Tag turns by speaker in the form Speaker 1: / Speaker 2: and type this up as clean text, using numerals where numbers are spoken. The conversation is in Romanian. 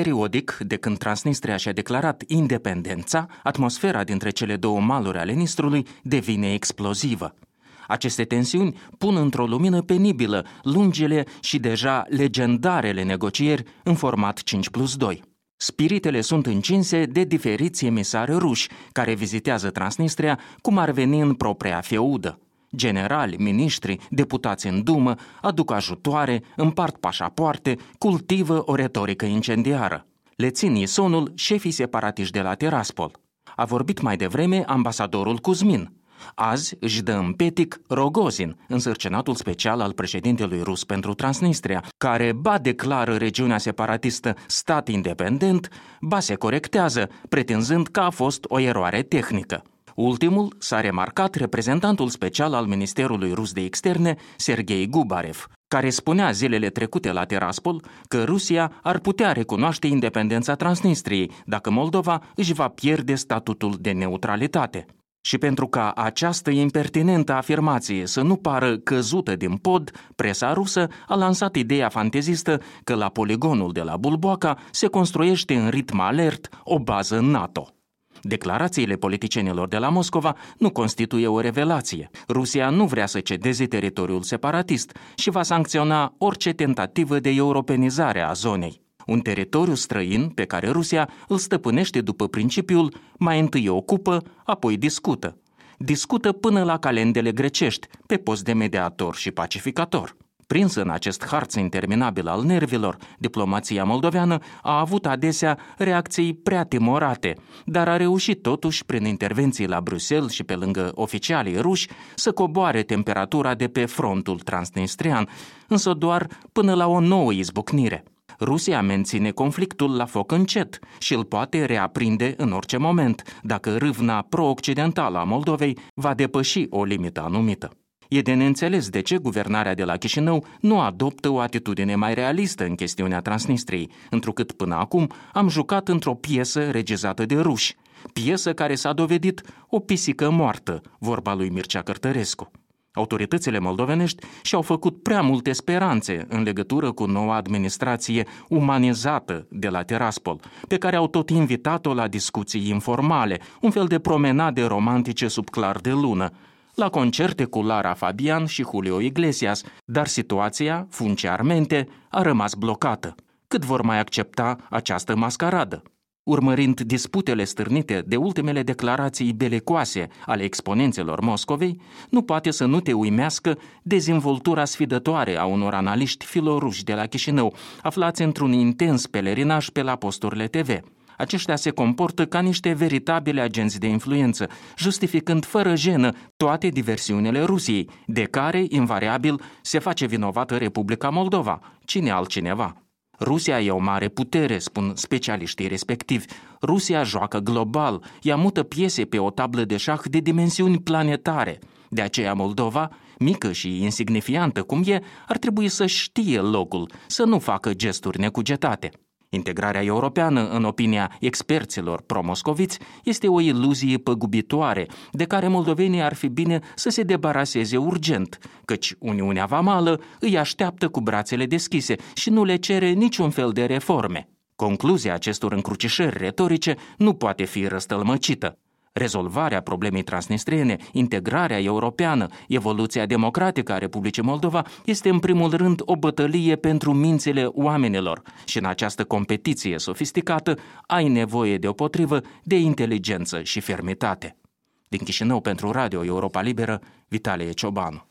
Speaker 1: Periodic, de când Transnistria și-a declarat independența, atmosfera dintre cele două maluri ale Nistrului devine explozivă. Aceste tensiuni pun într-o lumină penibilă lungile și deja legendarele negocieri în format 5+2. Spiritele sunt încinse de diferiți emisari ruși care vizitează Transnistria cum ar veni în propria feudă. Generali, miniștri, deputați în dumă aduc ajutoare, împart pașapoarte, cultivă o retorică incendiară. Le țin isonul șefii separatiști de la Tiraspol. A vorbit mai devreme ambasadorul Kuzmin. Azi își dă în petic Rogozin, însărcinatul special al președintelui rus pentru Transnistria, care ba declară regiunea separatistă stat independent, ba se corectează, pretinzând că a fost o eroare tehnică. Ultimul s-a remarcat reprezentantul special al Ministerului Rus de Externe, Sergei Gubarev, care spunea zilele trecute la Tiraspol că Rusia ar putea recunoaște independența Transnistriei dacă Moldova își va pierde statutul de neutralitate. Și pentru ca această impertinentă afirmație să nu pară căzută din pod, presa rusă a lansat ideea fantezistă că la poligonul de la Bulboaca se construiește în ritm alert o bază NATO. Declarațiile politicienilor de la Moscova nu constituie o revelație. Rusia nu vrea să cedeze teritoriul separatist și va sancționa orice tentativă de europenizare a zonei. Un teritoriu străin pe care Rusia îl stăpânește după principiul mai întâi ocupă, apoi discută. Discută până la calendele grecești, pe post de mediator și pacificator. Prins în acest harț interminabil al nervilor, diplomația moldoveană a avut adesea reacții prea timorate, dar a reușit totuși, prin intervenții la Bruxelles și pe lângă oficialii ruși, să coboare temperatura de pe frontul transnistrian, însă doar până la o nouă izbucnire. Rusia menține conflictul la foc încet și îl poate reaprinde în orice moment, dacă râvna pro-occidentală a Moldovei va depăși o limită anumită. E de neînțeles de ce guvernarea de la Chișinău nu adoptă o atitudine mai realistă în chestiunea Transnistriei, întrucât până acum am jucat într-o piesă regizată de ruși, piesă care s-a dovedit o pisică moartă, vorba lui Mircea Cărtărescu. Autoritățile moldovenești și-au făcut prea multe speranțe în legătură cu noua administrație umanizată de la Tiraspol, pe care au tot invitat-o la discuții informale, un fel de promenade romantice sub clar de lună, la concerte cu Lara Fabian și Julio Iglesias, dar situația, funciarmente, a rămas blocată. Cât vor mai accepta această mascaradă? Urmărind disputele stârnite de ultimele declarații belicoase ale exponenților Moscovei, nu poate să nu te uimească dezvoltura sfidătoare a unor analiști filoruși de la Chișinău, aflați într-un intens pelerinaj pe la posturile TV. Aceștia se comportă ca niște veritabile agenți de influență, justificând fără jenă toate diversiunile Rusiei, de care, invariabil, se face vinovată Republica Moldova, cine altcineva. Rusia e o mare putere, spun specialiștii respectivi. Rusia joacă global, ea mută piese pe o tablă de șah de dimensiuni planetare. De aceea Moldova, mică și insignifiantă cum e, ar trebui să știe locul, să nu facă gesturi necugetate. Integrarea europeană, în opinia experților pro-moscoviți, este o iluzie păgubitoare, de care moldovenii ar fi bine să se debaraseze urgent, căci Uniunea Vamală îi așteaptă cu brațele deschise și nu le cere niciun fel de reforme. Concluzia acestor încrucișări retorice nu poate fi răstălmăcită. Rezolvarea problemei transnistriene, integrarea europeană, evoluția democratică a Republicii Moldova este în primul rând o bătălie pentru mințile oamenilor și în această competiție sofisticată ai nevoie deopotrivă de inteligență și fermitate. Din Chișinău pentru Radio Europa Liberă, Vitalie Ciobanu.